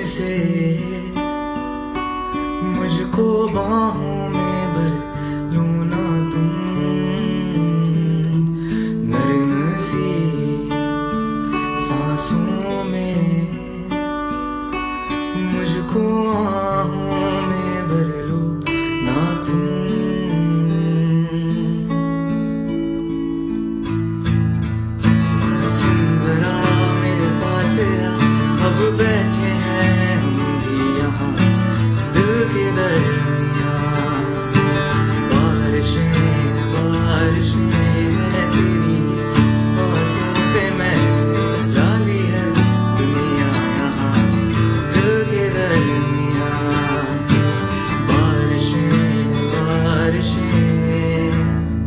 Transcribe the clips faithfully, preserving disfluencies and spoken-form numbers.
से मुझको बाहों में भर लो ना तुम, नरम सी सांसों में मुझको आहों में भर लो ना तुम। सुन जरा मेरे पास आ, अब बैठे हैं हम भी यहाँ दिल के दरमियाँ। बारिशें बारिशें हैं तेरी बातों पे मैंने सजा ली है दुनिया यहाँ दिल के दरमियाँ। बारिशें बारिशें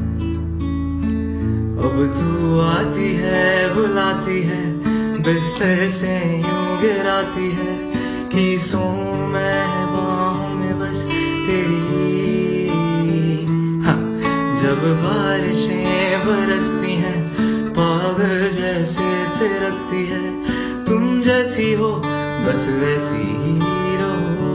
अब तू आती है बुलाती है, बिस्तर से यूं गिराती है कि सोऊं मैं बाहों में बस तेरी। हाँ, जब बारिशें बरसती हैं पागल जैसे थिरकती है, तुम जैसी हो बस वैसी ही रहो।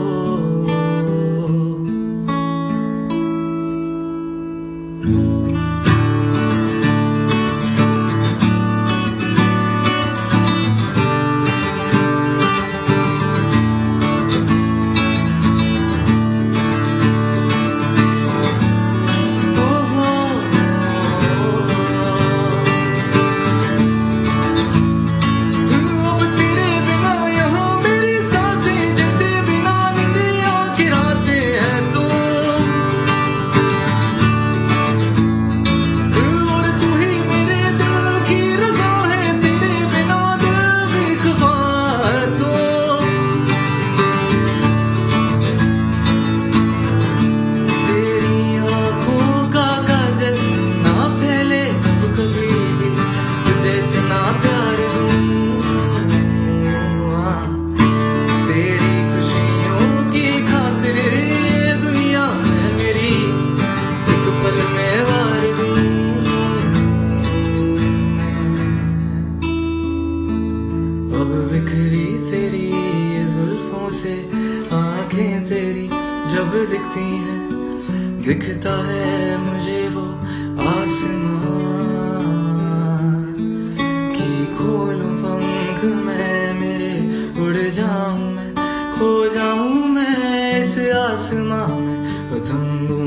अब बिखरी तेरी जुल्फों से आंखें तेरी जब दिखती हैं, दिखता है मुझे वो आसमां कि खोलूं पंख मैं मेरे उड़ जाऊं मैं, खो जाऊं मैं इस आसमां में पतंगों